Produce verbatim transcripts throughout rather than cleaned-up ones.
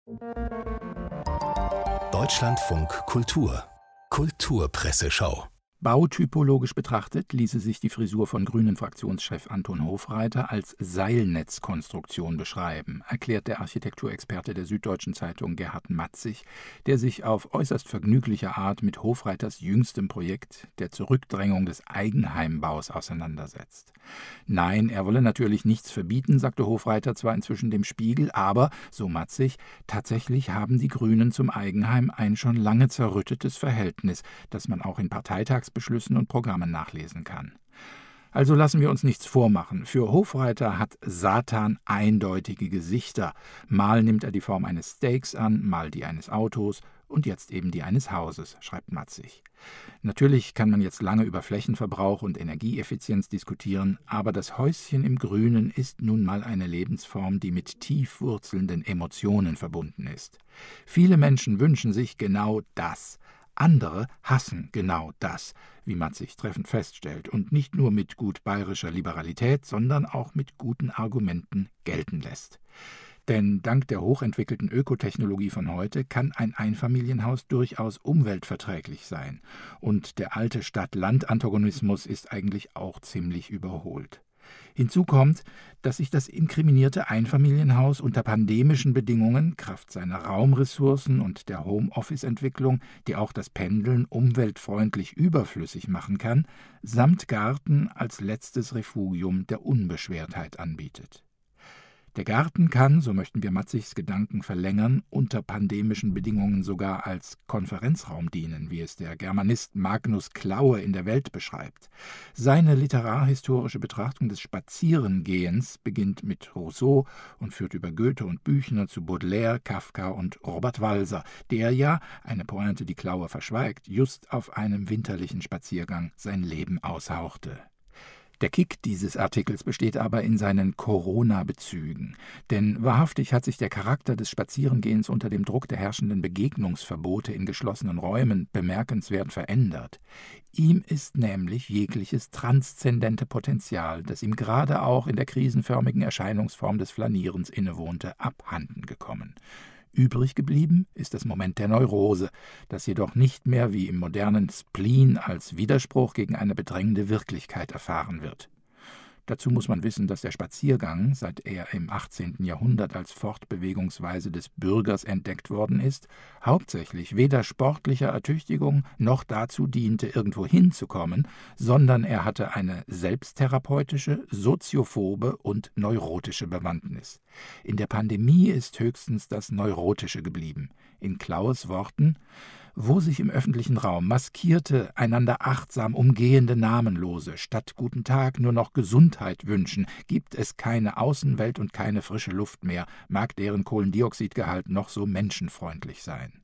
Deutschlandfunk Kultur Kulturpresseschau. Bautypologisch betrachtet ließe sich die Frisur von Grünen-Fraktionschef Anton Hofreiter als Seilnetzkonstruktion beschreiben, erklärt der Architekturexperte der Süddeutschen Zeitung Gerhard Matzig, der sich auf äußerst vergnügliche Art mit Hofreiters jüngstem Projekt der Zurückdrängung des Eigenheimbaus auseinandersetzt. Nein, er wolle natürlich nichts verbieten, sagte Hofreiter zwar inzwischen dem Spiegel, aber, so Matzig, tatsächlich haben die Grünen zum Eigenheim ein schon lange zerrüttetes Verhältnis, das man auch in Parteitagsbeschlüssen und Programmen nachlesen kann. Also lassen wir uns nichts vormachen. Für Hofreiter hat Satan eindeutige Gesichter. Mal nimmt er die Form eines Steaks an, mal die eines Autos und jetzt eben die eines Hauses, schreibt Matzig. Natürlich kann man jetzt lange über Flächenverbrauch und Energieeffizienz diskutieren, aber das Häuschen im Grünen ist nun mal eine Lebensform, die mit tief wurzelnden Emotionen verbunden ist. Viele Menschen wünschen sich genau das. Andere hassen genau das, wie Matzig treffend feststellt, und nicht nur mit gut bayerischer Liberalität, sondern auch mit guten Argumenten gelten lässt. Denn dank der hochentwickelten Ökotechnologie von heute kann ein Einfamilienhaus durchaus umweltverträglich sein. Und der alte Stadt-Land-Antagonismus ist eigentlich auch ziemlich überholt. Hinzu kommt, dass sich das inkriminierte Einfamilienhaus unter pandemischen Bedingungen, kraft seiner Raumressourcen und der Homeoffice-Entwicklung, die auch das Pendeln umweltfreundlich überflüssig machen kann, samt Garten als letztes Refugium der Unbeschwertheit anbietet. Der Garten kann, so möchten wir Matzigs Gedanken verlängern, unter pandemischen Bedingungen sogar als Konferenzraum dienen, wie es der Germanist Magnus Klaue in der Welt beschreibt. Seine literarhistorische Betrachtung des Spazierengehens beginnt mit Rousseau und führt über Goethe und Büchner zu Baudelaire, Kafka und Robert Walser, der ja, eine Pointe, die Klaue verschweigt, just auf einem winterlichen Spaziergang sein Leben aushauchte. Der Kick dieses Artikels besteht aber in seinen Corona-Bezügen. Denn wahrhaftig hat sich der Charakter des Spazierengehens unter dem Druck der herrschenden Begegnungsverbote in geschlossenen Räumen bemerkenswert verändert. Ihm ist nämlich jegliches transzendente Potenzial, das ihm gerade auch in der krisenförmigen Erscheinungsform des Flanierens innewohnte, abhanden gekommen. Übrig geblieben ist das Moment der Neurose, das jedoch nicht mehr wie im modernen Spleen als Widerspruch gegen eine bedrängende Wirklichkeit erfahren wird. Dazu muss man wissen, dass der Spaziergang, seit er im achtzehnten Jahrhundert als Fortbewegungsweise des Bürgers entdeckt worden ist, hauptsächlich weder sportlicher Ertüchtigung noch dazu diente, irgendwo hinzukommen, sondern er hatte eine selbsttherapeutische, soziophobe und neurotische Bewandtnis. In der Pandemie ist höchstens das Neurotische geblieben. In Klaues Worten: Wo sich im öffentlichen Raum maskierte, einander achtsam umgehende Namenlose statt Guten Tag nur noch Gesundheit wünschen, gibt es keine Außenwelt und keine frische Luft mehr, mag deren Kohlendioxidgehalt noch so menschenfreundlich sein.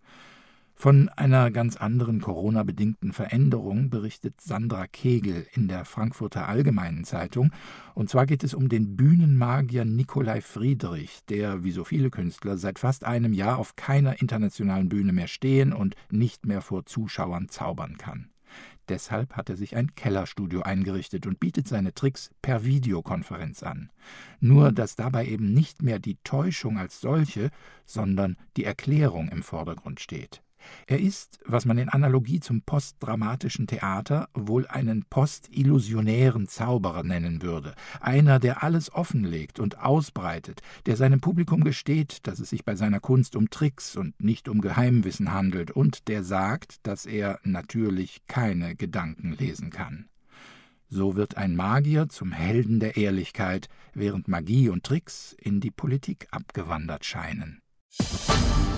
Von einer ganz anderen Corona-bedingten Veränderung berichtet Sandra Kegel in der Frankfurter Allgemeinen Zeitung. Und zwar geht es um den Bühnenmagier Nikolai Friedrich, der, wie so viele Künstler, seit fast einem Jahr auf keiner internationalen Bühne mehr stehen und nicht mehr vor Zuschauern zaubern kann. Deshalb hat er sich ein Kellerstudio eingerichtet und bietet seine Tricks per Videokonferenz an. Nur, dass dabei eben nicht mehr die Täuschung als solche, sondern die Erklärung im Vordergrund steht. Er ist, was man in Analogie zum postdramatischen Theater wohl einen postillusionären Zauberer nennen würde. Einer, der alles offenlegt und ausbreitet, der seinem Publikum gesteht, dass es sich bei seiner Kunst um Tricks und nicht um Geheimwissen handelt und der sagt, dass er natürlich keine Gedanken lesen kann. So wird ein Magier zum Helden der Ehrlichkeit, während Magie und Tricks in die Politik abgewandert scheinen.